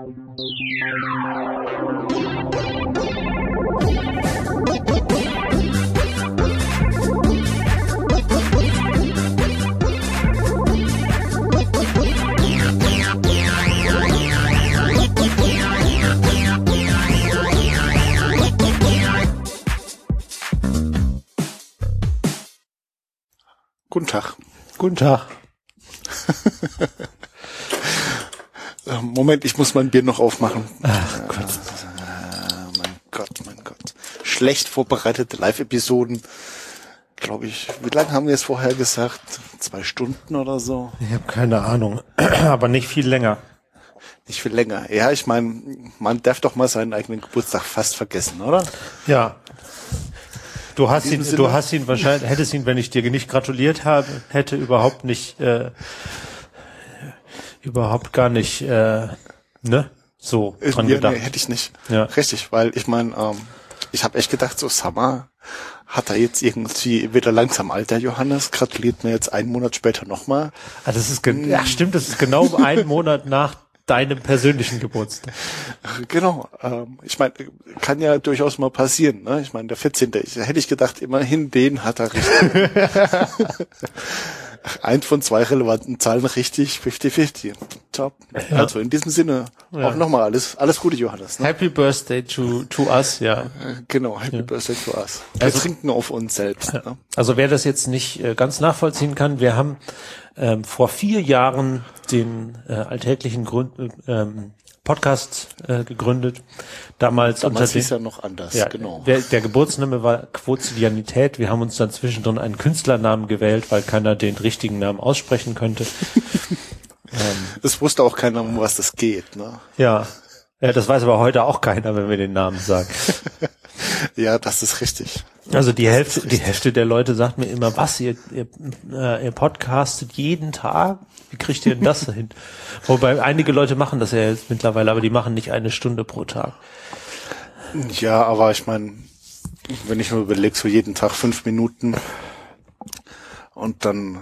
Guten Tag. Guten Tag. Moment, ich muss mein Bier noch aufmachen. Ach Gott. Mein Gott. Schlecht vorbereitete Live-Episoden. Glaube ich, wie lange haben wir es vorher gesagt? 2 Stunden oder so? Ich habe keine Ahnung, aber nicht viel länger. Nicht viel länger. Ja, ich meine, man darf doch mal seinen eigenen Geburtstag fast vergessen, oder? Ja. Du hast ihn wahrscheinlich, hättest ihn, wenn ich dir nicht gratuliert habe, hätte überhaupt gar nicht, ne? So dran gedacht. Nee, hätte ich nicht. Ja. Richtig, weil ich meine, ich habe echt gedacht, so Summer hat er jetzt irgendwie wieder langsam alt, der Johannes, gratuliert mir jetzt 1 Monat später nochmal. Ah, das ist stimmt, das ist genau 1 Monat nach deinem persönlichen Geburtstag. Genau. Ich meine, kann ja durchaus mal passieren, ne? Ich meine, der 14. Hätte ich gedacht, immerhin den hat er richtig. 1 von 2 relevanten Zahlen richtig, 50-50. Top. Ja. Also in diesem Sinne auch nochmal alles Gute, Johannes. Ne? Happy Birthday to us, ja. Genau, Happy Birthday to us. Wir trinken auf uns selbst. Ja. Ne? Also wer das jetzt nicht ganz nachvollziehen kann, wir haben vor 4 Jahren den alltäglichen Podcast gegründet. Damals hieß ja noch anders, ja, genau. Der Geburtsname war Quotidianität. Wir haben uns dann zwischendrin einen Künstlernamen gewählt, weil keiner den richtigen Namen aussprechen könnte. Es wusste auch keiner, um was das geht, ne? Ja, das weiß aber heute auch keiner, wenn wir den Namen sagen. Ja, das ist richtig. Also die Hälfte der Leute sagt mir immer, was, ihr podcastet jeden Tag? Wie kriegt ihr denn das hin? Wobei einige Leute machen das ja jetzt mittlerweile, aber die machen nicht 1 Stunde pro Tag. Ja, aber ich meine, wenn ich mir überlege, so jeden Tag 5 Minuten und dann,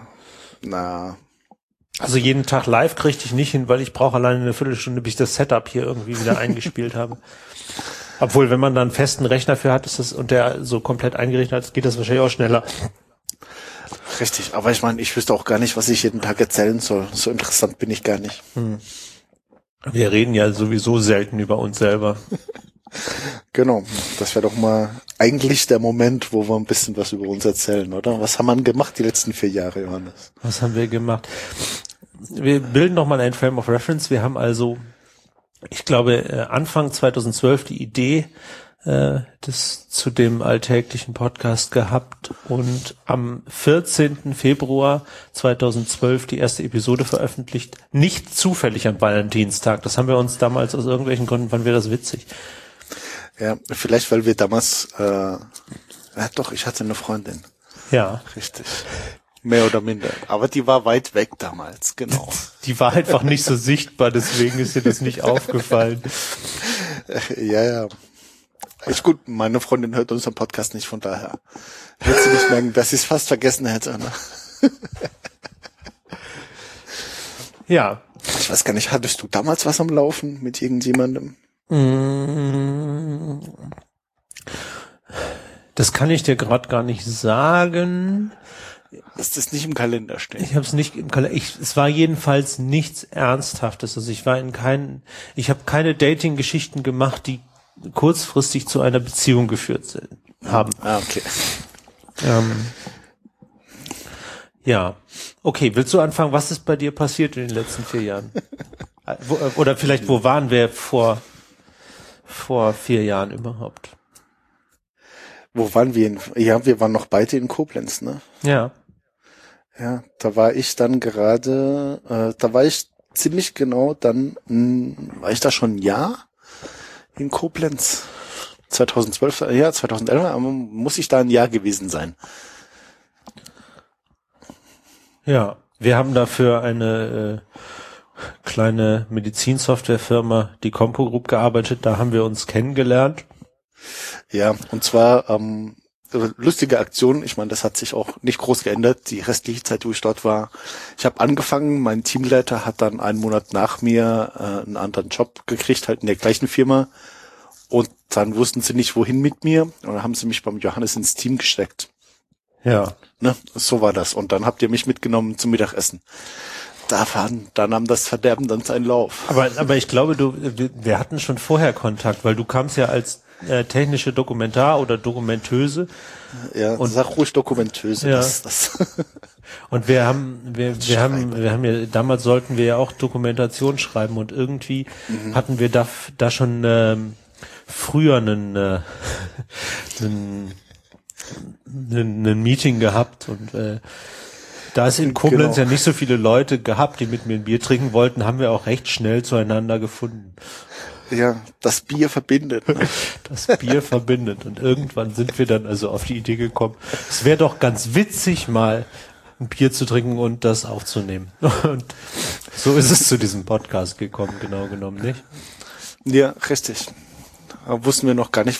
Also jeden Tag live kriege ich nicht hin, weil ich brauche alleine eine Viertelstunde, bis ich das Setup hier irgendwie wieder eingespielt habe. Obwohl, wenn man dann einen festen Rechner für hat, ist das, und der so komplett eingerichtet hat, geht das wahrscheinlich auch schneller. Richtig, aber ich meine, ich wüsste auch gar nicht, was ich jeden Tag erzählen soll. So interessant bin ich gar nicht. Wir reden ja sowieso selten über uns selber. Genau, das wäre doch mal eigentlich der Moment, wo wir ein bisschen was über uns erzählen, oder? Was haben wir gemacht die letzten 4 Jahre, Johannes? Was haben wir gemacht? Wir bilden noch mal ein Frame of Reference. Wir haben also, ich glaube, Anfang 2012 die Idee zu dem alltäglichen Podcast gehabt und am 14. Februar 2012 die erste Episode veröffentlicht. Nicht zufällig am Valentinstag. Das haben wir uns damals aus irgendwelchen Gründen, fanden wir das witzig. Ja, vielleicht, weil wir damals, doch, ich hatte eine Freundin. Ja. Richtig. Mehr oder minder. Aber die war weit weg damals, genau. Die war einfach nicht so sichtbar, deswegen ist ihr das nicht aufgefallen. Ja. Ist gut, meine Freundin hört unseren Podcast nicht, von daher wird sie nicht merken, dass sie es fast vergessen hätte. Ne? Ja. Ich weiß gar nicht, hattest du damals was am Laufen mit irgendjemandem? Das kann ich dir gerade gar nicht sagen. Dass das nicht im Kalender steht. Ich habe es nicht im Kalender. Es war jedenfalls nichts Ernsthaftes. Also ich habe keine Dating-Geschichten gemacht, die kurzfristig zu einer Beziehung geführt haben. Ah, okay. Ja. Okay, willst du anfangen? Was ist bei dir passiert in den letzten 4 Jahren? Oder vielleicht, wo waren wir vor 4 Jahren überhaupt? Wo waren wir? Wir waren noch beide in Koblenz, ne? Ja. Ja, da war ich dann gerade, ziemlich genau, dann war ich da schon ein Jahr in Koblenz. 2011 muss ich da ein Jahr gewesen sein. Ja, wir haben dafür eine kleine Medizinsoftwarefirma, die Compo Group, gearbeitet. Da haben wir uns kennengelernt. Ja, und zwar lustige Aktion. Ich meine, das hat sich auch nicht groß geändert, die restliche Zeit, wo ich dort war. Ich habe angefangen, mein Teamleiter hat dann einen Monat nach mir einen anderen Job gekriegt, halt in der gleichen Firma. Und dann wussten sie nicht, wohin mit mir. Und dann haben sie mich beim Johannes ins Team gesteckt. Ja. Ne? So war das. Und dann habt ihr mich mitgenommen zum Mittagessen. Da nahm das Verderben dann seinen Lauf. Aber ich glaube, wir hatten schon vorher Kontakt, weil du kamst ja als technische Dokumentar oder Dokumentöse. Ja, und sag ruhig Dokumentöse. Ja. Das. Und wir haben ja, damals sollten wir ja auch Dokumentation schreiben und irgendwie hatten wir da schon früher einen Meeting gehabt und da es in Koblenz ja nicht so viele Leute gehabt, die mit mir ein Bier trinken wollten, haben wir auch recht schnell zueinander gefunden. Ja, das Bier verbindet. Ne? Das Bier verbindet. Und irgendwann sind wir dann also auf die Idee gekommen, es wäre doch ganz witzig, mal ein Bier zu trinken und das aufzunehmen. Und so ist es zu diesem Podcast gekommen, genau genommen, nicht? Ja, richtig. Da wussten wir noch gar nicht,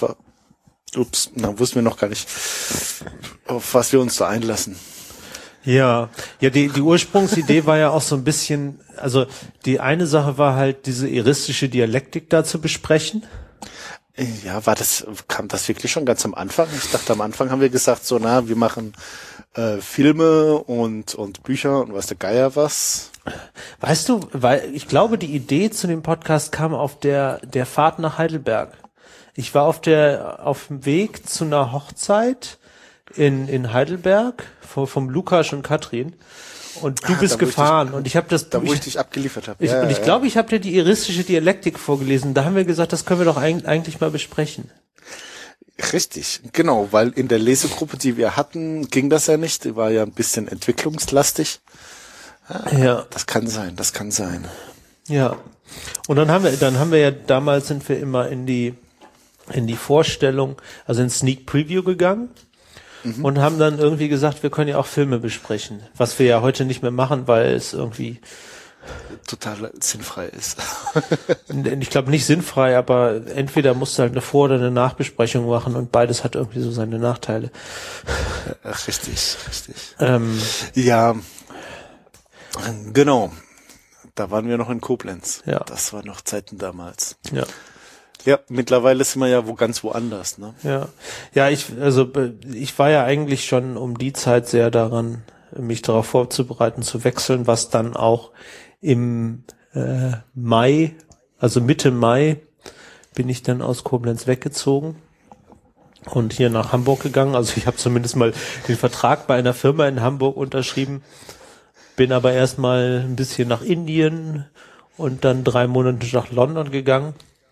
auf was wir uns da einlassen. Ja, die Ursprungsidee war ja auch so ein bisschen, also die eine Sache war halt diese iristische Dialektik da zu besprechen. Ja, kam das wirklich schon ganz am Anfang? Ich dachte, am Anfang haben wir gesagt, wir machen Filme und Bücher und weiß der Geier was. Weißt du, weil ich glaube, die Idee zu dem Podcast kam auf der Fahrt nach Heidelberg. Ich war auf dem Weg zu einer Hochzeit in Heidelberg vom Lukas und Katrin und du bist gefahren und ich habe das wo ich dich abgeliefert habe. Ich glaube, ich habe dir die iristische Dialektik vorgelesen. Da haben wir gesagt, das können wir doch eigentlich mal besprechen. Richtig, genau, weil in der Lesegruppe, die wir hatten, ging das ja nicht. Die war ja ein bisschen entwicklungslastig. Ja. Das kann sein. Ja. Und dann haben wir ja damals sind wir immer in die Vorstellung, also in Sneak Preview gegangen. Und haben dann irgendwie gesagt, wir können ja auch Filme besprechen, was wir ja heute nicht mehr machen, weil es irgendwie total sinnfrei ist. Ich glaube nicht sinnfrei, aber entweder musst du halt eine Vor- oder eine Nachbesprechung machen und beides hat irgendwie so seine Nachteile. Richtig. Ja, genau. Da waren wir noch in Koblenz. Ja. Das war noch Zeiten damals. Ja. Ja, mittlerweile sind wir ja ganz woanders, ne? Ja, ich war ja eigentlich schon um die Zeit sehr daran, mich darauf vorzubereiten, zu wechseln, was dann auch im Mai, also Mitte Mai, bin ich dann aus Koblenz weggezogen und hier nach Hamburg gegangen. Also ich habe zumindest mal den Vertrag bei einer Firma in Hamburg unterschrieben, bin aber erstmal ein bisschen nach Indien und dann 3 Monate nach London gegangen.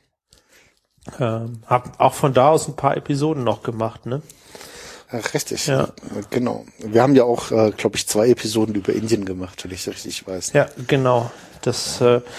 Hab auch von da aus ein paar Episoden noch gemacht, ne? Richtig, ja. Genau. Wir haben ja auch, glaube ich, 2 Episoden über Indien gemacht, wenn ich richtig weiß. Ja, genau. Das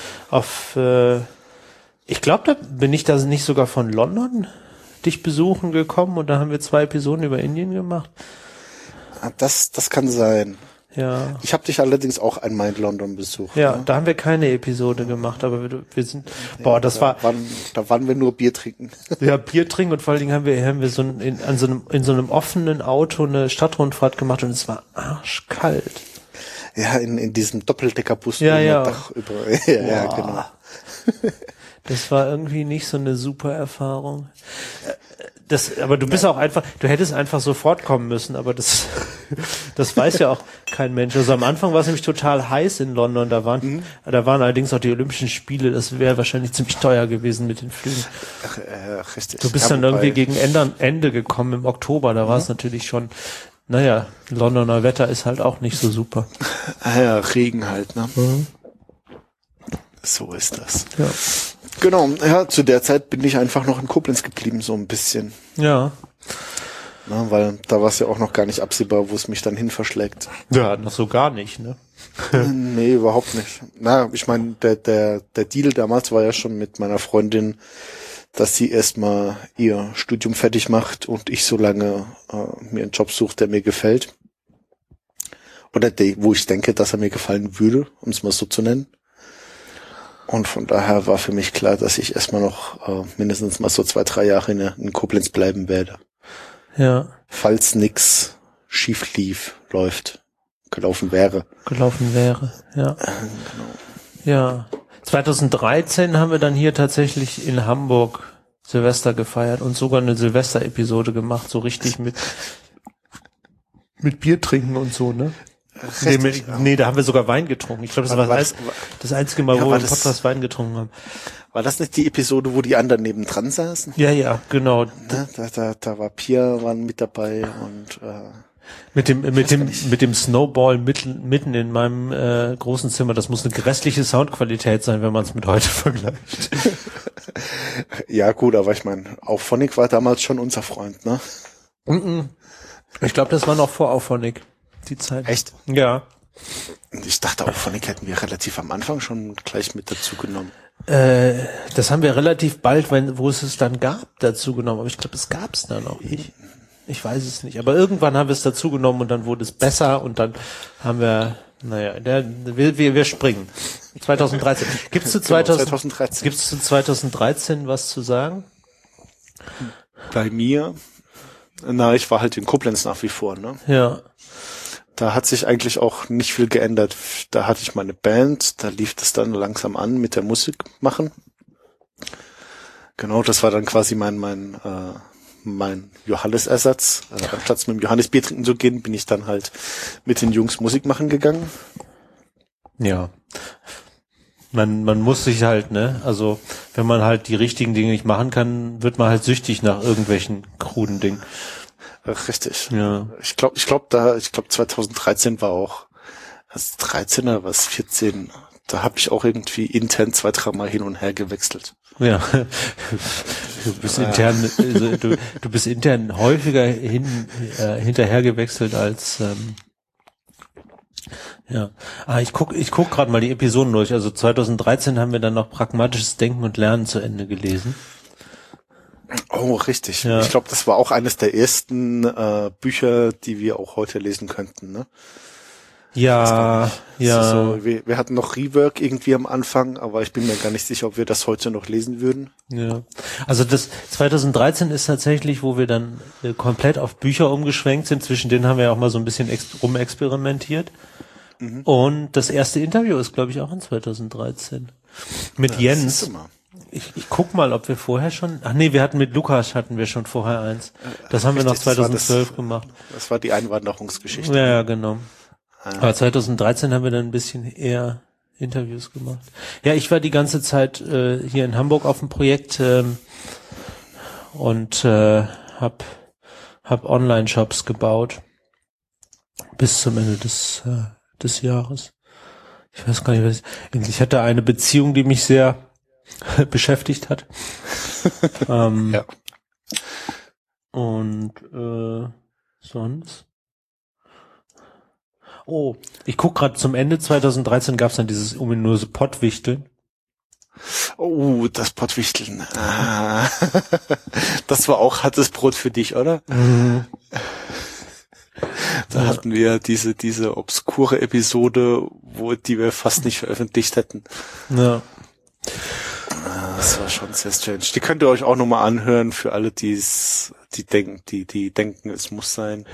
ich glaube, da bin ich da nicht sogar von London dich besuchen gekommen und da haben wir 2 Episoden über Indien gemacht. Das kann sein. Ja. Ich habe dich allerdings auch einmal in London besucht. Ja, ne? Da haben wir keine Episode gemacht, aber wir sind, da waren wir nur Bier trinken. Ja, Bier trinken und vor allen Dingen haben wir in so einem offenen Auto eine Stadtrundfahrt gemacht und es war arschkalt. Ja, in diesem Doppeldeckerbus. Ja. Dach über. Ja, genau. Das war irgendwie nicht so eine super Erfahrung. Aber du bist auch einfach, du hättest einfach sofort kommen müssen, aber das weiß ja auch kein Mensch. Also am Anfang war es nämlich total heiß in London, da waren allerdings auch die Olympischen Spiele, das wäre wahrscheinlich ziemlich teuer gewesen mit den Flügen. Richtig. Du bist dann irgendwie gegen Ende gekommen im Oktober, da war es natürlich schon, Londoner Wetter ist halt auch nicht so super. Ja, Regen halt, ne? So ist das. Ja. Genau, ja, zu der Zeit bin ich einfach noch in Koblenz geblieben, so ein bisschen. Ja. Na, weil da war es ja auch noch gar nicht absehbar, wo es mich dann hin verschlägt. Ja, noch so gar nicht, ne? Nee, überhaupt nicht. Na, ich meine, der Deal damals war ja schon mit meiner Freundin, dass sie erstmal ihr Studium fertig macht und ich so lange mir einen Job suche, der mir gefällt. Oder wo ich denke, dass er mir gefallen würde, um es mal so zu nennen. Und von daher war für mich klar, dass ich erstmal noch mindestens mal so 2-3 Jahre in Koblenz bleiben werde. Ja. Falls nix schief gelaufen wäre. Ja. Genau. Ja. 2013 haben wir dann hier tatsächlich in Hamburg Silvester gefeiert und sogar eine Silvester-Episode gemacht, so richtig mit Bier trinken und so, ne? Nee, da haben wir sogar Wein getrunken. Ich glaube, das war das einzige Mal, wo wir im Podcast Wein getrunken haben. War das nicht die Episode, wo die anderen nebendran saßen? Ja, genau. Ne? Da war Pia, waren mit dabei und mit dem Snowball mitten in meinem großen Zimmer. Das muss eine grässliche Soundqualität sein, wenn man es mit heute vergleicht. Ja gut, aber ich meine, Auphonic war damals schon unser Freund, ne? Ich glaube, das war noch vor Auphonic, die Zeit. Echt? Ja. Ich dachte, Auphonic hätten wir relativ am Anfang schon gleich mit dazu genommen. Das haben wir relativ bald, wo es dann gab, dazu genommen. Aber ich glaube, es gab es dann noch nicht. Ich weiß es nicht. Aber irgendwann haben wir es dazu genommen und dann wurde es besser und dann haben wir, wir springen. 2013. Gibt's zu 2013 was zu sagen? Bei mir, ich war halt in Koblenz nach wie vor, ne? Ja. Da hat sich eigentlich auch nicht viel geändert. Da hatte ich meine Band, da lief das dann langsam an mit der Musik machen. Genau, das war dann quasi mein Johannes-Ersatz. Anstatt mit dem Johannes Bier trinken zu gehen, bin ich dann halt mit den Jungs Musik machen gegangen. Ja. Man muss sich halt, ne, also wenn man halt die richtigen Dinge nicht machen kann, wird man halt süchtig nach irgendwelchen kruden Dingen. Richtig. Ja. Ich glaube 2013 war auch, was 13 oder was 14, da habe ich auch irgendwie intern 2-3 Mal hin und her gewechselt. Ja. Du bist intern, du bist intern häufiger hinterher gewechselt als ja. Ich guck gerade mal die Episoden durch. Also 2013 haben wir dann noch Pragmatisches Denken und Lernen zu Ende gelesen. Oh, richtig. Ja. Ich glaube, das war auch eines der ersten Bücher, die wir auch heute lesen könnten, ne? Ja. So, wir hatten noch Rework irgendwie am Anfang, aber ich bin mir gar nicht sicher, ob wir das heute noch lesen würden. Ja. Also das 2013 ist tatsächlich, wo wir dann komplett auf Bücher umgeschwenkt sind. Zwischen denen haben wir auch mal so ein bisschen rumexperimentiert. Mhm. Und das erste Interview ist, glaube ich, auch in 2013. Mit Jens. Ich guck mal, ob wir vorher schon, mit Lukas hatten wir schon vorher eins. Das haben wir noch 2012 gemacht. Das war die Einwanderungsgeschichte. Ja, genau. Aber 2013 haben wir dann ein bisschen eher Interviews gemacht. Ja, ich war die ganze Zeit hier in Hamburg auf dem Projekt und hab Online-Shops gebaut bis zum Ende des Jahres. Ich weiß gar nicht, ich hatte eine Beziehung, die mich sehr beschäftigt hat. Ja. Und sonst? Oh, ich guck gerade zum Ende 2013 gab's dann dieses ominöse Pottwichteln. Oh, das Pottwichteln. Das war auch hartes Brot für dich, oder? Mhm. Da hatten wir diese obskure Episode, die wir fast nicht veröffentlicht hätten. Ja. Das war schon sehr strange. Die könnt ihr euch auch nochmal anhören für alle, die denken, es muss sein.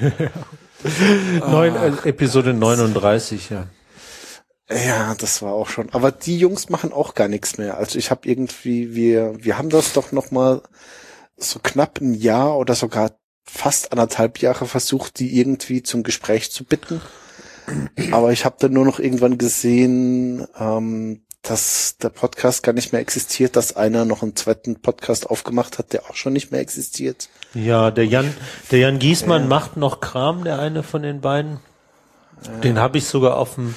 Episode 39, ja. Ja, das war auch schon. Aber die Jungs machen auch gar nichts mehr. Also ich habe irgendwie, wir haben das doch nochmal so knapp ein Jahr oder sogar fast 1,5 Jahre versucht, die irgendwie zum Gespräch zu bitten. Aber ich habe dann nur noch irgendwann gesehen, dass der Podcast gar nicht mehr existiert, dass einer noch einen zweiten Podcast aufgemacht hat, der auch schon nicht mehr existiert. Ja, der Jan Giesmann macht noch Kram, der eine von den beiden. Den habe ich sogar auf dem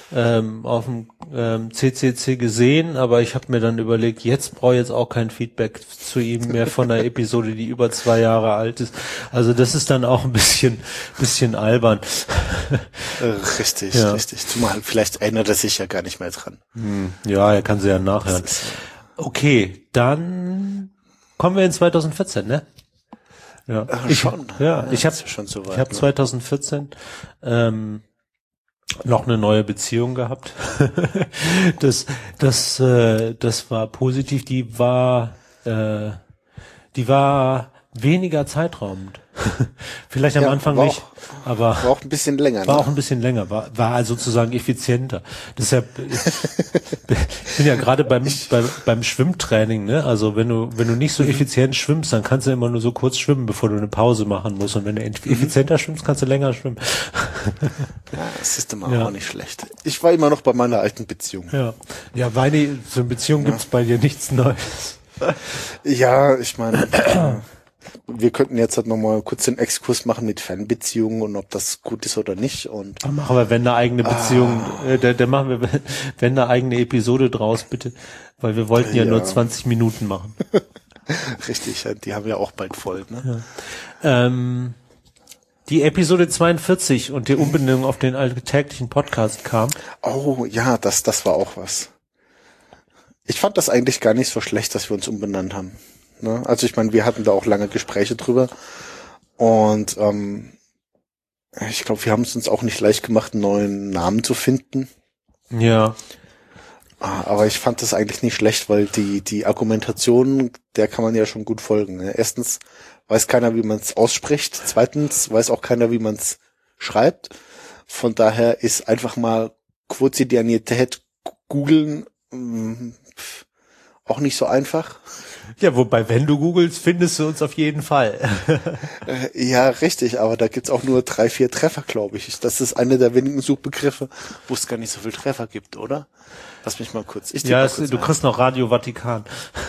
CCC gesehen, aber ich habe mir dann überlegt, jetzt brauche ich jetzt auch kein Feedback zu ihm mehr von einer Episode, die über 2 Jahre alt ist. Also das ist dann auch ein bisschen albern. Richtig. Zumal vielleicht erinnert er sich ja gar nicht mehr dran. Ja, er kann sie ja nachhören. Okay, dann kommen wir in 2014, ne? Ja, ich habe 2014 noch eine neue Beziehung gehabt. Das war positiv. Die war weniger zeitraubend. Vielleicht am Anfang war nicht, aber war auch ein bisschen länger. war auch ein bisschen länger, war sozusagen effizienter. Deshalb, ich bin ja gerade beim Schwimmtraining, ne? Also wenn du nicht so effizient schwimmst, dann kannst du immer nur so kurz schwimmen, bevor du eine Pause machen musst. Und wenn du effizienter schwimmst, kannst du länger schwimmen. Ja, das ist immer auch nicht schlecht. Ich war immer noch bei meiner alten Beziehung. Ja, Weini, so eine Beziehung gibt's bei dir nichts Neues. Ja, ich meine, wir könnten jetzt halt nochmal kurz den Exkurs machen mit Fernbeziehungen und ob das gut ist oder nicht. Und dann machen wir, wenn eine eigene Beziehung, dann machen wir, wenn eine eigene Episode draus, bitte. Weil wir wollten ja nur 20 Minuten machen. Richtig, die haben wir auch bald voll, ne? Ja. Die Episode 42 und die Umbenennung auf den alltäglichen Podcast kam. Oh, ja, das war auch was. Ich fand das eigentlich gar nicht so schlecht, dass wir uns umbenannt haben. Ne? Also ich meine, wir hatten da auch lange Gespräche drüber und ich glaube, wir haben es uns auch nicht leicht gemacht, einen neuen Namen zu finden. Ja. Aber ich fand das eigentlich nicht schlecht, weil die Argumentation, der kann man ja schon gut folgen. Ne? Erstens weiß keiner, wie man es ausspricht. Zweitens weiß auch keiner, wie man es schreibt. Von daher ist einfach mal Quotidianität googeln auch nicht so einfach. Ja, wobei, wenn du googelst, findest du uns auf jeden Fall. Ja, richtig, aber da gibt's auch nur 3, 4 Treffer, glaube ich. Das ist einer der wenigen Suchbegriffe, wo es gar nicht so viel Treffer gibt, oder? Lass mich mal kurz. Du kriegst noch Radio Vatikan.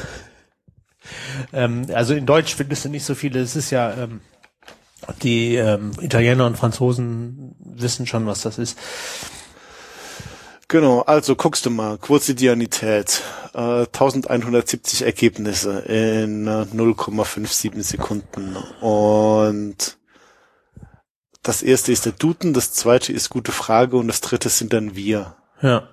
Also in Deutsch findest du nicht so viele. Es ist ja, die Italiener und Franzosen wissen schon, was das ist. Genau, also guckst du mal, Quotidianität, 1170 Ergebnisse in 0,57 Sekunden und das erste ist der Duden, das zweite ist gute Frage und das dritte sind dann wir. Ja.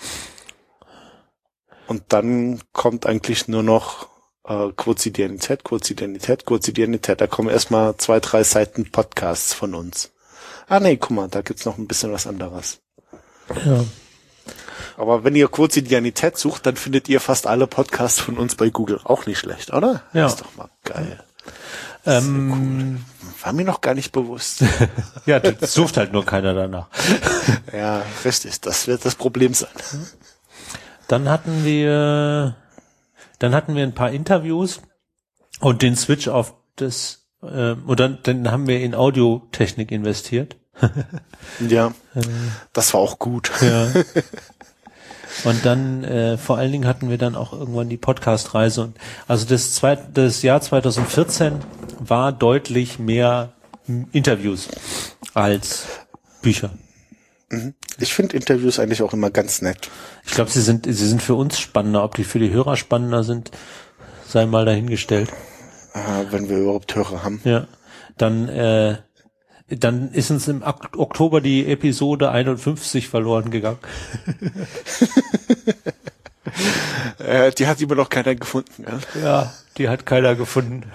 Und dann kommt eigentlich nur noch Quotidianität, da kommen erstmal 2, 3 Seiten Podcasts von uns. Ah nee, guck mal, da gibt's noch ein bisschen was anderes. Ja. Aber wenn ihr Quotidianität sucht, dann findet ihr fast alle Podcasts von uns bei Google. Auch nicht schlecht, oder? Ja. Ist doch mal geil. Cool. War mir noch gar nicht bewusst. Ja, das sucht halt nur keiner danach. Ja, richtig. Das wird das Problem sein. Dann hatten wir ein paar Interviews und den Switch auf das, und dann haben wir in Audiotechnik investiert. Ja, das war auch gut. Ja. Und dann vor allen Dingen hatten wir dann auch irgendwann die Podcast-Reise. Und also das Jahr 2014 war deutlich mehr Interviews als Bücher. Ich finde Interviews eigentlich auch immer ganz nett. Ich glaube, sie sind für uns spannender. Ob die für die Hörer spannender sind, sei mal dahingestellt. Wenn wir überhaupt Hörer haben. Ja, dann ist uns im Oktober die Episode 51 verloren gegangen. Die hat immer noch keiner gefunden. Ja, die hat keiner gefunden.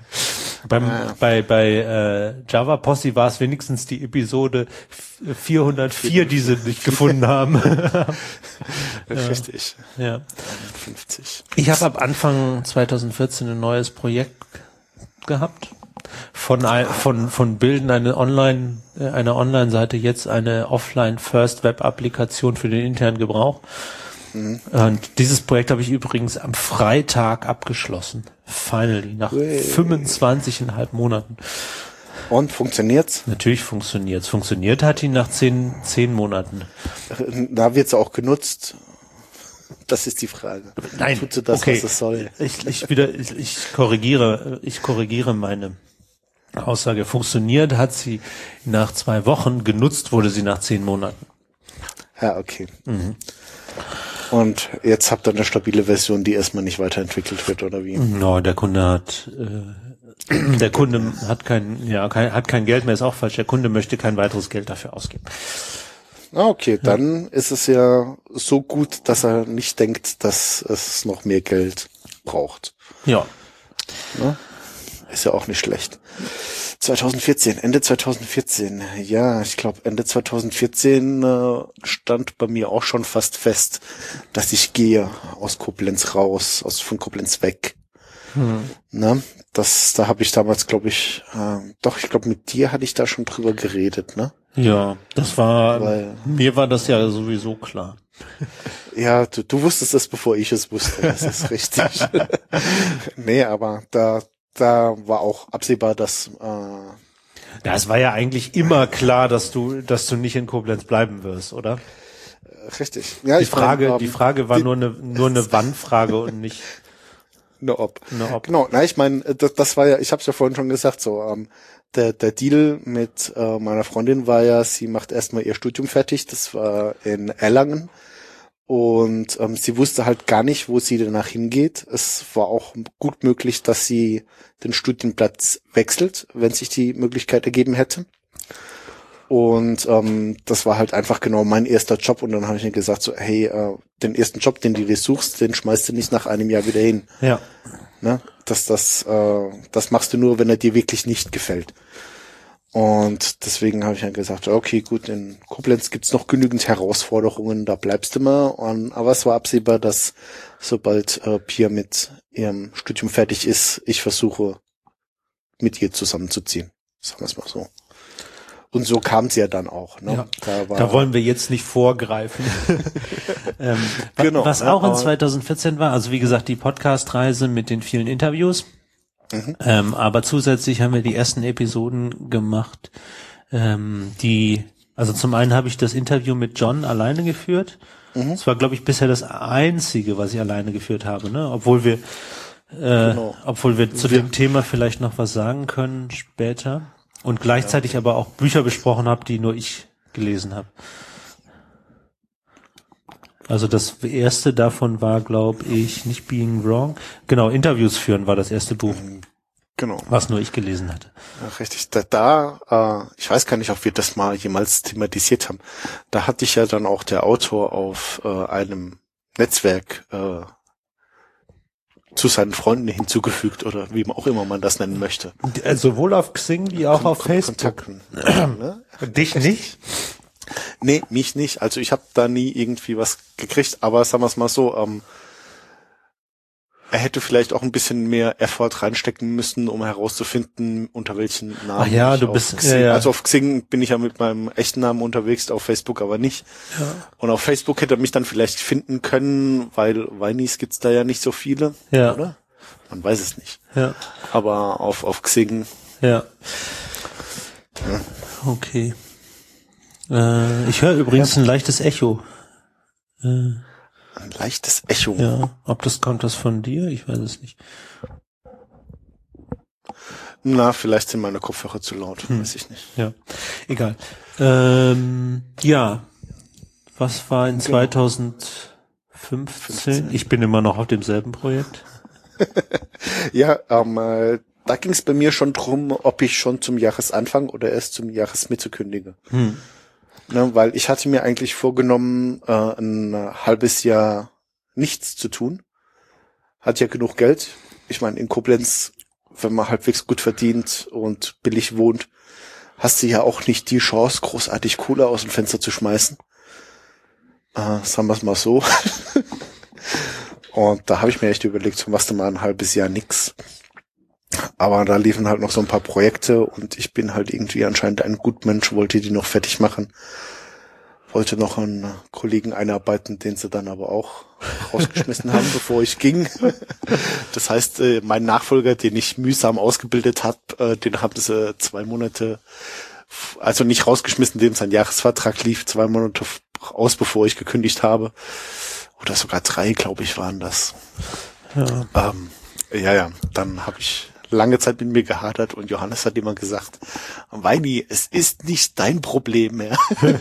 Bei Java Posse war es wenigstens die Episode 404, die sie nicht gefunden haben. Richtig. Ja. 50. Ich habe ab Anfang 2014 ein neues Projekt gehabt. Von Bilden einer Online-Seite jetzt eine Offline-First-Web-Applikation für den internen Gebrauch. Und dieses Projekt habe ich übrigens am Freitag abgeschlossen. Finally, nach 25,5 Monaten. Und funktioniert's? Natürlich funktioniert's. Funktioniert hat ihn nach 10 Monaten. Da wird's auch genutzt. Das ist die Frage. Nein, tut sie das, okay. Was es soll? Ich korrigiere meine Aussage. Funktioniert hat sie nach 2 Wochen, genutzt wurde sie nach 10 Monaten. Ja, okay. Und jetzt habt ihr eine stabile Version, die erstmal nicht weiterentwickelt wird, oder wie? No, der Kunde hat kein Geld mehr, ist auch falsch. Der Kunde möchte kein weiteres Geld dafür ausgeben. Okay, dann ist es ja so gut, dass er nicht denkt, dass es noch mehr Geld braucht. Ja. Ne? Ist ja auch nicht schlecht. Ende 2014. Ja, ich glaube, Ende 2014 stand bei mir auch schon fast fest, dass ich gehe aus Koblenz raus, von Koblenz weg. Ne? Da habe ich damals, glaube ich, ich glaube, mit dir hatte ich da schon drüber geredet, ne? Ja, mir war das ja sowieso klar. Ja, du wusstest es, bevor ich es wusste, das ist richtig. Nee, aber da war auch absehbar, dass Ja, es war ja eigentlich immer klar, dass du nicht in Koblenz bleiben wirst, oder? richtig. Ja, Die Frage war nur eine Wann-Frage und nicht eine Ob. eine Ob. Genau, ich meine, das war ja, ich habe es ja vorhin schon gesagt, so der Deal mit meiner Freundin war ja, sie macht erstmal ihr Studium fertig, das war in Erlangen. Und sie wusste halt gar nicht, wo sie danach hingeht. Es war auch gut möglich, dass sie den Studienplatz wechselt, wenn sich die Möglichkeit ergeben hätte. Und das war halt einfach genau mein erster Job. Und dann habe ich ihr gesagt, so, hey, den ersten Job, den du dir suchst, den schmeißt du nicht nach einem Jahr wieder hin. Ja. Ne? Das machst du nur, wenn er dir wirklich nicht gefällt. Und deswegen habe ich dann gesagt, okay, gut, in Koblenz gibt's noch genügend Herausforderungen, da bleibst du mal. Aber es war absehbar, dass sobald Pia mit ihrem Studium fertig ist, ich versuche, mit ihr zusammenzuziehen. Sagen wir es mal so. Und so kam es ja dann auch. Ne? Ja, da wollen wir jetzt nicht vorgreifen. Genau, was auch in 2014 war, also wie gesagt, die Podcast-Reise mit den vielen Interviews. Aber zusätzlich haben wir die ersten Episoden gemacht, also zum einen habe ich das Interview mit John alleine geführt. Das war, glaube ich, bisher das einzige, was ich alleine geführt habe, ne? Obwohl wir zu dem Thema vielleicht noch was sagen können später und gleichzeitig aber auch Bücher besprochen habe, die nur ich gelesen habe. Also das erste davon war, glaube ich, nicht Being Wrong. Genau, Interviews führen war das erste Buch. Genau. Was nur ich gelesen hatte. Ja, richtig. Ich weiß gar nicht, ob wir das mal jemals thematisiert haben. Da hatte ich ja dann auch der Autor auf einem Netzwerk zu seinen Freunden hinzugefügt oder wie auch immer man das nennen möchte. Sowohl auf Xing wie auch auf Facebook. Kontakten. Ne? Dich nicht? Nee, mich nicht. Also ich habe da nie irgendwie was gekriegt, aber sagen wir es mal so, er hätte vielleicht auch ein bisschen mehr Effort reinstecken müssen, um herauszufinden, unter welchen Namen. Ach ja, du bist Xing, ja. Also auf Xing bin ich ja mit meinem echten Namen unterwegs, auf Facebook aber nicht. Ja. Und auf Facebook hätte er mich dann vielleicht finden können, weil Weinis gibt's da ja nicht so viele, ja. Oder? Man weiß es nicht. Ja. Aber auf Xing. Ja. Okay. Ich höre übrigens ein leichtes Echo. Ein leichtes Echo. Ja, kommt das von dir? Ich weiß es nicht. Na, vielleicht sind meine Kopfhörer zu laut, weiß ich nicht. Ja, egal. Ja, was war in 2015? Ich bin immer noch auf demselben Projekt. Ja, da ging es bei mir schon drum, ob ich schon zum Jahresanfang oder erst zum Jahresmitte kündige. Ne, weil ich hatte mir eigentlich vorgenommen, ein halbes Jahr nichts zu tun. Hat ja genug Geld. Ich meine, in Koblenz, wenn man halbwegs gut verdient und billig wohnt, hast du ja auch nicht die Chance, großartig Kohle aus dem Fenster zu schmeißen. Sagen wir es mal so. Und da habe ich mir echt überlegt, so machst du mal ein halbes Jahr nix. Aber da liefen halt noch so ein paar Projekte und ich bin halt irgendwie anscheinend ein Gutmensch, wollte die noch fertig machen. Wollte noch einen Kollegen einarbeiten, den sie dann aber auch rausgeschmissen haben, bevor ich ging. Das heißt, mein Nachfolger, den ich mühsam ausgebildet habe, den haben sie 2 Monate, also nicht rausgeschmissen, dem sein Jahresvertrag lief, 2 Monate aus, bevor ich gekündigt habe. Oder sogar 3, glaube ich, waren das. Ja. Ja, dann habe ich lange Zeit mit mir gehadert und Johannes hat immer gesagt, Weini, es ist nicht dein Problem mehr.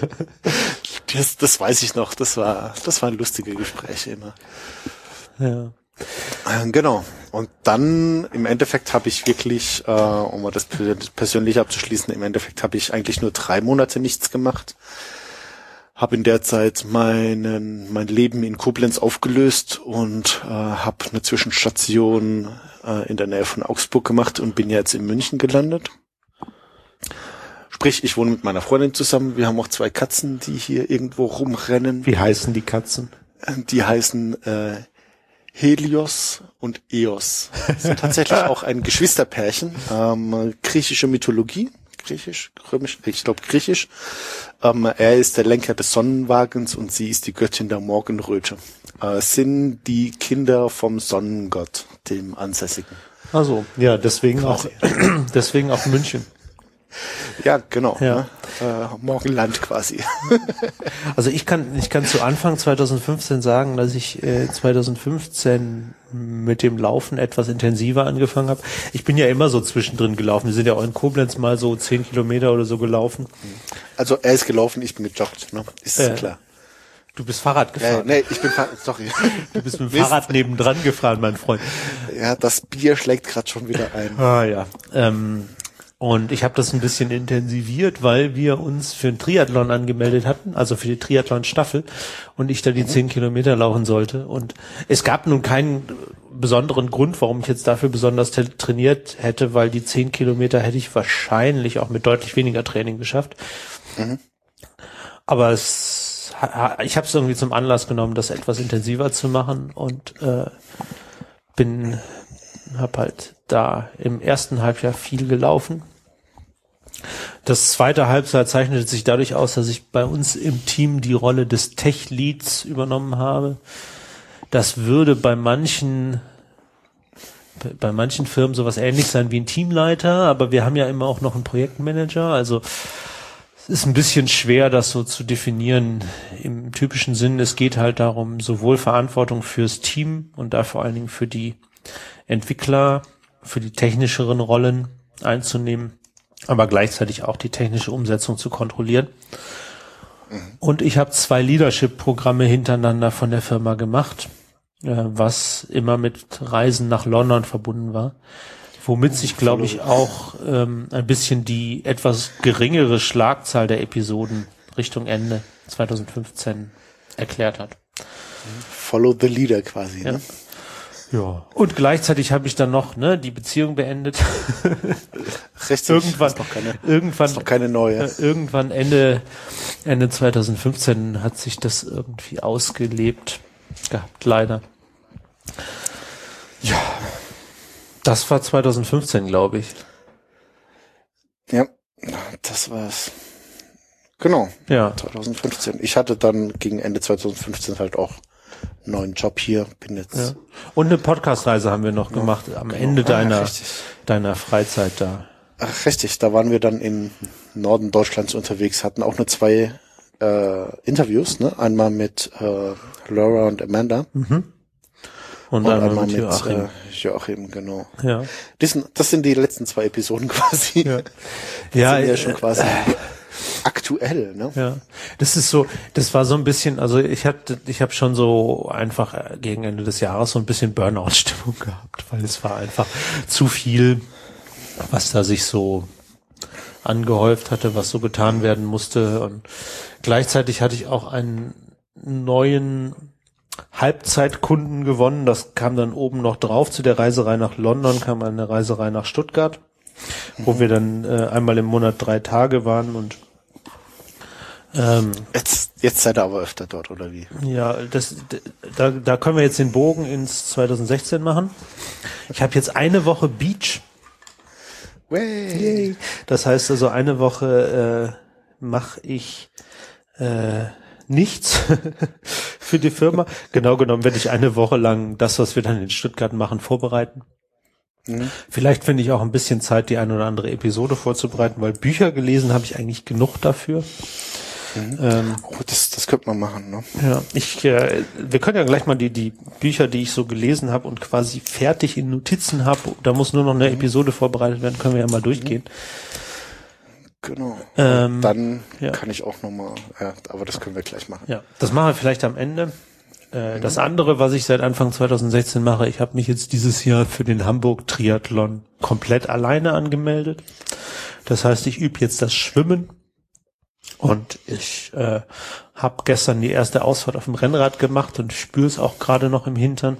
Das weiß ich noch, das waren lustige Gespräche immer. Ja. Genau. Und dann im Endeffekt habe ich wirklich, um mal das persönlich abzuschließen, im Endeffekt habe ich eigentlich nur 3 Monate nichts gemacht. Habe in der Zeit mein Leben in Koblenz aufgelöst und habe eine Zwischenstation in der Nähe von Augsburg gemacht und bin jetzt in München gelandet. Sprich, ich wohne mit meiner Freundin zusammen. Wir haben auch 2 Katzen, die hier irgendwo rumrennen. Wie heißen die Katzen? Die heißen Helios und Eos. Sind tatsächlich auch ein Geschwisterpärchen. Griechische Mythologie. Griechisch, römisch, ich glaube griechisch. Er ist der Lenker des Sonnenwagens und sie ist die Göttin der Morgenröte. Sind die Kinder vom Sonnengott, dem Ansässigen. Also, ja, deswegen auch München. Ja, genau. Ja. Ne? Morgenland quasi. Also ich kann zu Anfang 2015 sagen, dass ich 2015 mit dem Laufen etwas intensiver angefangen habe. Ich bin ja immer so zwischendrin gelaufen. Wir sind ja auch in Koblenz mal so 10 Kilometer oder so gelaufen. Also er ist gelaufen, ich bin gejoggt, ne? Ist klar. Du bist Fahrrad gefahren. Nee, ich bin sorry. Du bist mit dem Fahrrad nebendran gefahren, mein Freund. Ja, das Bier schlägt gerade schon wieder ein. Ah ja. Und ich habe das ein bisschen intensiviert, weil wir uns für einen Triathlon angemeldet hatten, also für die Triathlon-Staffel, und ich da die 10 Kilometer laufen sollte. Und es gab nun keinen besonderen Grund, warum ich jetzt dafür besonders trainiert hätte, weil die 10 Kilometer hätte ich wahrscheinlich auch mit deutlich weniger Training geschafft. Mhm. Aber ich habe es irgendwie zum Anlass genommen, das etwas intensiver zu machen und habe halt da im ersten Halbjahr viel gelaufen. Das zweite Halbjahr zeichnete sich dadurch aus, dass ich bei uns im Team die Rolle des Tech-Leads übernommen habe. Das würde bei manchen Firmen sowas ähnlich sein wie ein Teamleiter, aber wir haben ja immer auch noch einen Projektmanager, also es ist ein bisschen schwer, das so zu definieren im typischen Sinn. Es geht halt darum, sowohl Verantwortung fürs Team und da vor allen Dingen für die Entwickler, für die technischeren Rollen einzunehmen, aber gleichzeitig auch die technische Umsetzung zu kontrollieren. Und ich habe 2 Leadership-Programme hintereinander von der Firma gemacht, was immer mit Reisen nach London verbunden war, womit sich, glaube ich, auch ein bisschen die etwas geringere Schlagzahl der Episoden Richtung Ende 2015 erklärt hat. Follow the leader quasi, ja. Ne? Ja. Und gleichzeitig habe ich dann noch die Beziehung beendet. Richtig. Irgendwann ist noch keine neue. Irgendwann Ende 2015 hat sich das irgendwie ausgelebt gehabt, leider. Ja. Das war 2015, glaube ich. Ja, das war's. Genau. Ja. 2015. Ich hatte dann gegen Ende 2015 halt auch einen neuen Job hier. Bin jetzt. Ja. Und eine Podcast-Reise haben wir noch gemacht am Ende deiner Freizeit da. Ach, richtig. Da waren wir dann im Norden Deutschlands unterwegs, hatten auch nur 2 Interviews, ne? Einmal mit Laura und Amanda. Mhm. Und einmal mit Joachim, genau. Ja. Das sind die letzten 2 Episoden quasi. Ja. Sind ja schon quasi aktuell, ne? Ja. Das war so ein bisschen, also ich habe schon so einfach gegen Ende des Jahres so ein bisschen Burnout-Stimmung gehabt, weil es war einfach zu viel, was da sich so angehäuft hatte, was so getan werden musste, und gleichzeitig hatte ich auch einen neuen Halbzeitkunden gewonnen. Das kam dann oben noch drauf. Zu der Reiserei nach London kam eine Reiserei nach Stuttgart, wo wir dann einmal im Monat 3 Tage waren, und jetzt seid ihr aber öfter dort, oder wie? Ja, da können wir jetzt den Bogen ins 2016 machen. Ich habe jetzt eine Woche Beach. Way. Das heißt also, eine Woche mache ich nichts für die Firma. Genau genommen werde ich eine Woche lang das, was wir dann in Stuttgart machen, vorbereiten. Mhm. Vielleicht finde ich auch ein bisschen Zeit, die eine oder andere Episode vorzubereiten, weil Bücher gelesen habe ich eigentlich genug dafür. Mhm. Das könnte man machen, ne? Ja, wir können ja gleich mal die Bücher, die ich so gelesen habe und quasi fertig in Notizen habe, da muss nur noch eine Episode vorbereitet werden, können wir ja mal durchgehen. Genau. Dann kann ich auch nochmal, aber das können wir gleich machen. Ja, das machen wir vielleicht am Ende. Das andere, was ich seit Anfang 2016 mache, ich habe mich jetzt dieses Jahr für den Hamburg Triathlon komplett alleine angemeldet. Das heißt, ich übe jetzt das Schwimmen. Und ich habe gestern die erste Ausfahrt auf dem Rennrad gemacht und spüre es auch gerade noch im Hintern.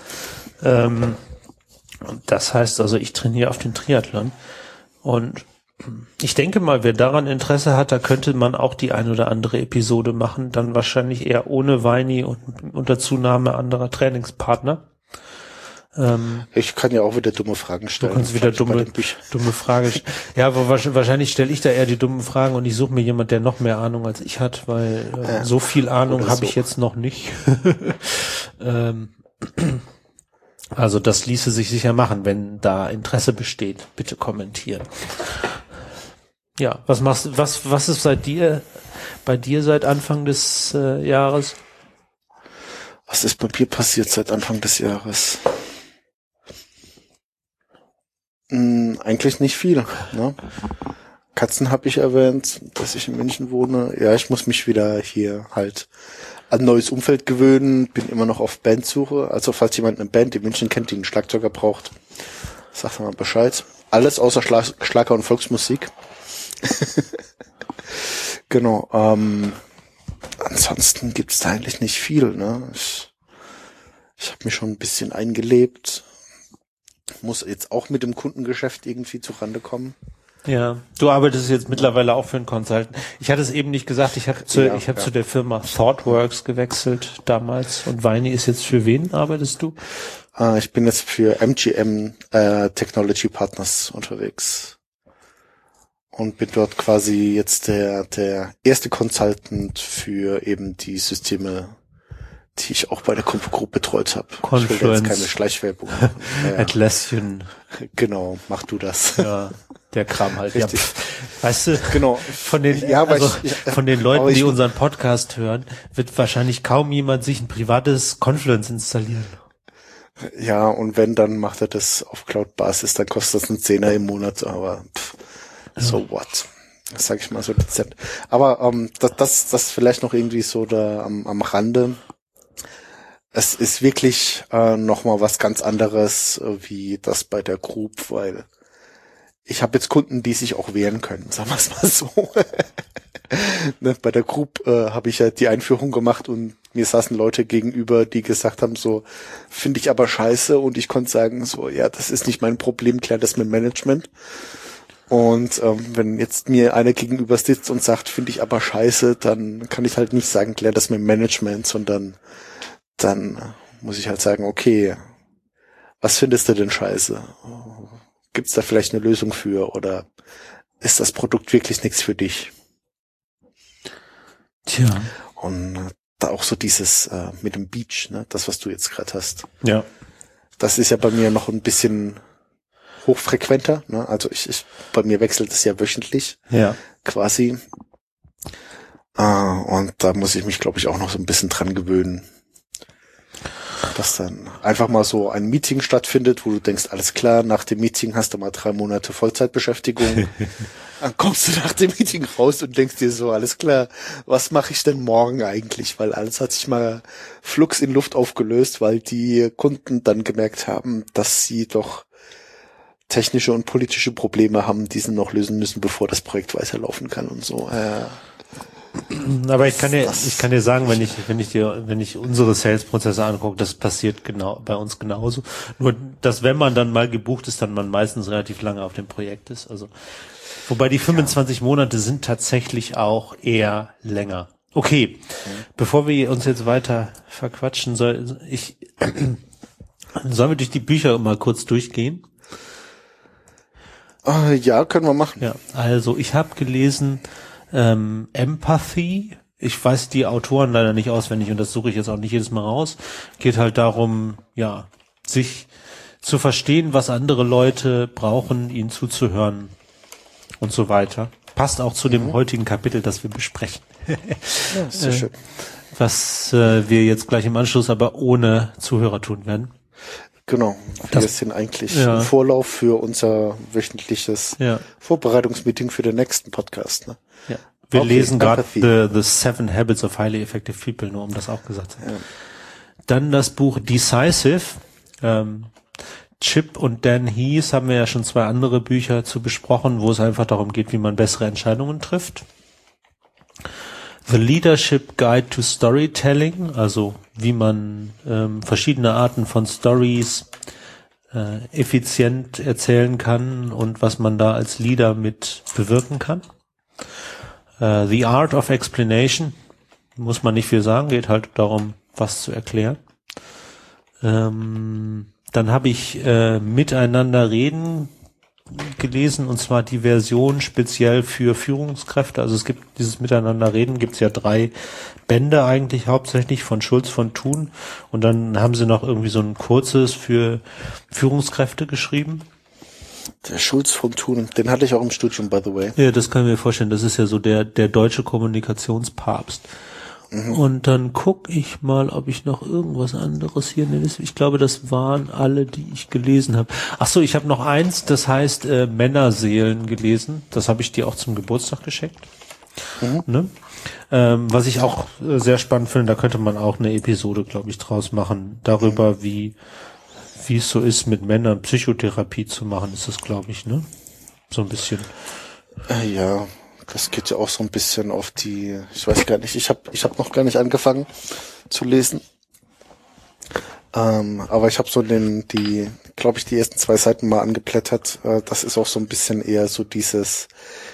Und das heißt also, ich trainiere auf den Triathlon. Und Ich denke mal, wer daran Interesse hat, da könnte man auch die ein oder andere Episode machen, dann wahrscheinlich eher ohne Weini und unter Zunahme anderer Trainingspartner. Ich kann ja auch wieder dumme Fragen stellen. Du kannst wieder dumme Fragen stellen. Ja, aber wahrscheinlich stelle ich da eher die dummen Fragen und ich suche mir jemand, der noch mehr Ahnung als ich hat, weil so viel Ahnung habe ich jetzt noch nicht. Also das ließe sich sicher machen, wenn da Interesse besteht. Bitte kommentieren. Ja, was ist bei dir seit Anfang des Jahres? Was ist bei mir passiert seit Anfang des Jahres? Eigentlich nicht viel, ne? Katzen habe ich erwähnt, dass ich in München wohne. Ja, ich muss mich wieder hier halt an ein neues Umfeld gewöhnen, bin immer noch auf Bandsuche. Also falls jemand eine Band in München kennt, die einen Schlagzeuger braucht, sagt mal Bescheid. Alles außer Schlager und Volksmusik. Genau. Ansonsten gibt's da eigentlich nicht viel, ne? Ich habe mich schon ein bisschen eingelebt. Muss jetzt auch mit dem Kundengeschäft irgendwie zurande kommen. Ja, du arbeitest jetzt mittlerweile auch für einen Consultant. Ich hatte es eben nicht gesagt, ich habe zu der Firma ThoughtWorks gewechselt damals. Und Weini ist jetzt für wen arbeitest du? Ich bin jetzt für MGM Technology Partners unterwegs. Und bin dort quasi jetzt der erste Consultant für eben die Systeme, die ich auch bei der Compo Group betreut habe. Confluence. Ich will jetzt keine Schleichwerbung machen. Ja. Atlassian. Genau, mach du das. Ja, der Kram halt. Richtig. Ja, weißt du, genau. von den Leuten, die unseren Podcast hören, wird wahrscheinlich kaum jemand sich ein privates Confluence installieren. Ja, und wenn, dann macht er das auf Cloud-Basis, dann kostet das einen Zehner im Monat, aber so what? Das sag ich mal so dezent. Aber das vielleicht noch irgendwie so da am Rande. Es ist wirklich nochmal was ganz anderes wie das bei der Group, weil ich habe jetzt Kunden, die sich auch wehren können, sagen wir es mal so. Ne, bei der Group habe ich ja die Einführung gemacht und mir saßen Leute gegenüber, die gesagt haben, so, finde ich aber scheiße, und ich konnte sagen, so, ja, das ist nicht mein Problem, klär das mit Management. Und wenn jetzt mir einer gegenüber sitzt und sagt, finde ich aber scheiße, dann kann ich halt nicht sagen, klär das mit Management, sondern dann muss ich halt sagen, okay, was findest du denn scheiße? Gibt's da vielleicht eine Lösung für, oder ist das Produkt wirklich nichts für dich? Tja. Und da auch so dieses mit dem Beach, ne, das, was du jetzt gerade hast. Ja. Das ist ja bei mir noch ein bisschen hochfrequenter, ne? Also bei mir wechselt es ja wöchentlich, ja, quasi. Und da muss ich mich, glaube ich, auch noch so ein bisschen dran gewöhnen, dass dann einfach mal so ein Meeting stattfindet, wo du denkst, alles klar, nach dem Meeting hast du mal 3 Monate Vollzeitbeschäftigung. Dann kommst du nach dem Meeting raus und denkst dir so, alles klar, was mache ich denn morgen eigentlich? Weil alles hat sich mal flugs in Luft aufgelöst, weil die Kunden dann gemerkt haben, dass sie doch technische und politische Probleme haben, die sie noch lösen müssen, bevor das Projekt weiterlaufen kann und so. Aber ich kann dir sagen, wenn ich unsere Sales-Prozesse angucke, das passiert genau bei uns genauso. Nur, dass wenn man dann mal gebucht ist, dann man meistens relativ lange auf dem Projekt ist. Also, wobei die 25 Monate sind tatsächlich auch eher länger. Okay, bevor wir uns jetzt weiter verquatschen, sollen wir durch die Bücher mal kurz durchgehen? Ja, können wir machen. Ja, also ich habe gelesen Empathy. Ich weiß die Autoren leider nicht auswendig und das suche ich jetzt auch nicht jedes Mal raus. Geht halt darum, ja, sich zu verstehen, was andere Leute brauchen, ihnen zuzuhören und so weiter. Passt auch zu dem heutigen Kapitel, das wir besprechen. Ja, sehr schön. Was wir jetzt gleich im Anschluss aber ohne Zuhörer tun werden. Genau, wir sind eigentlich im Vorlauf für unser wöchentliches Vorbereitungsmeeting für den nächsten Podcast. Ne? Ja. Wir lesen gerade the 7 Habits of Highly Effective People, nur um das auch gesagt zu haben. Ja. Dann das Buch Decisive. Chip und Dan Heath haben wir ja schon 2 andere Bücher zu besprochen, wo es einfach darum geht, wie man bessere Entscheidungen trifft. The Leadership Guide to Storytelling, also wie man verschiedene Arten von Stories effizient erzählen kann und was man da als Leader mit bewirken kann. The Art of Explanation, muss man nicht viel sagen, geht halt darum, was zu erklären. Dann habe ich Miteinander reden gelesen, und zwar die Version speziell für Führungskräfte. Also es gibt dieses Miteinander reden, gibt's ja 3 Bände eigentlich hauptsächlich von Schulz von Thun, und dann haben sie noch irgendwie so ein kurzes für Führungskräfte geschrieben. Der Schulz von Thun, den hatte ich auch im Studium, by the way. Ja, das kann ich mir vorstellen, das ist ja so der deutsche Kommunikationspapst. Und dann guck ich mal, ob ich noch irgendwas anderes hier nenne. Ich glaube, das waren alle, die ich gelesen habe. Ach so, ich habe noch eins, das heißt Männerseelen gelesen. Das habe ich dir auch zum Geburtstag geschenkt. Ne? Was ich auch sehr spannend finde, da könnte man auch eine Episode, glaube ich, draus machen. Darüber, wie es so ist, mit Männern Psychotherapie zu machen, ist das, glaube ich, ne? So ein bisschen. Ja. Das geht ja auch so ein bisschen auf die, ich weiß gar nicht, ich hab noch gar nicht angefangen zu lesen. Aber ich habe so die ersten 2 Seiten mal angeblättert. Das ist auch so ein bisschen eher so dieses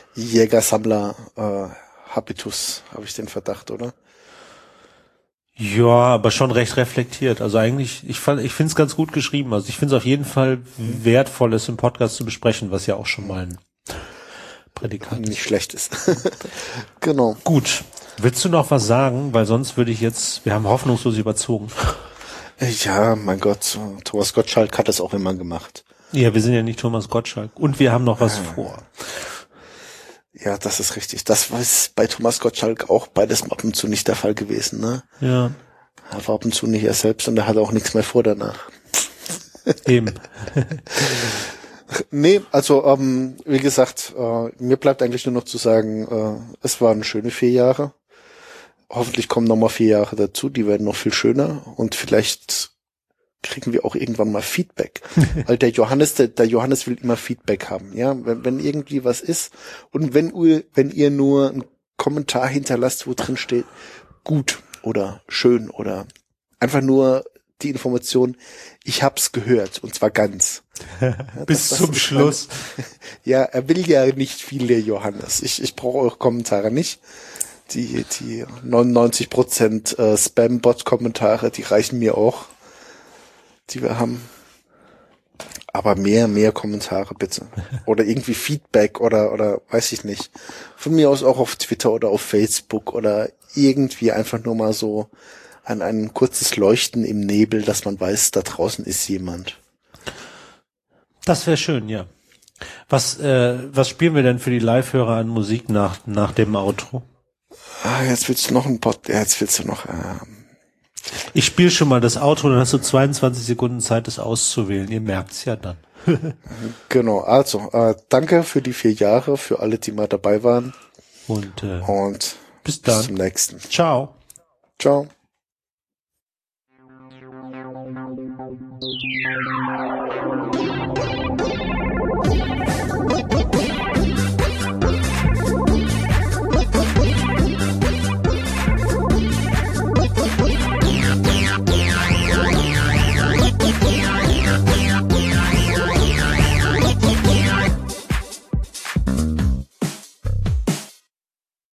Jäger-Sammler-Habitus, habe ich den Verdacht, oder? Ja, aber schon recht reflektiert. Also eigentlich, ich finde es ganz gut geschrieben. Also ich finde es auf jeden Fall wertvoll, es im Podcast zu besprechen, was ja auch schon mal ein Prädikat nicht schlecht ist. Genau. Gut. Willst du noch was sagen? Weil sonst würde ich jetzt, wir haben hoffnungslos überzogen. Ja, mein Gott, Thomas Gottschalk hat das auch immer gemacht. Ja, wir sind ja nicht Thomas Gottschalk. Und wir haben noch was vor. Ja, das ist richtig. Das war bei Thomas Gottschalk auch beides ab und zu nicht der Fall gewesen, ne? Ja. Er war ab und zu nicht er selbst und er hatte auch nichts mehr vor danach. Eben. Nee, also wie gesagt, mir bleibt eigentlich nur noch zu sagen, es waren schöne 4 Jahre. Hoffentlich kommen noch mal 4 Jahre dazu, die werden noch viel schöner und vielleicht kriegen wir auch irgendwann mal Feedback. Weil der Johannes will immer Feedback haben, ja, wenn irgendwie was ist und wenn ihr nur einen Kommentar hinterlasst, wo drin steht, gut oder schön oder einfach nur die Information, ich hab's gehört und zwar ganz. Ja, bis zum Schluss. Ja, er will ja nicht viel, der Johannes. Ich brauche eure Kommentare nicht. Die 99% Spam-Bot-Kommentare, die reichen mir auch, die wir haben. Aber mehr Kommentare bitte. Oder irgendwie Feedback oder weiß ich nicht. Von mir aus auch auf Twitter oder auf Facebook oder irgendwie einfach nur mal so ein kurzes Leuchten im Nebel, dass man weiß, da draußen ist jemand. Das wäre schön, ja. Was spielen wir denn für die Live-Hörer an Musik nach dem Outro? Jetzt willst du noch Ich spiele schon mal das Outro, dann hast du 22 Sekunden Zeit, das auszuwählen. Ihr merkt's ja dann. Genau, also danke für die 4 Jahre, für alle, die mal dabei waren. Und bis dann. Bis zum nächsten. Ciao. Ciao.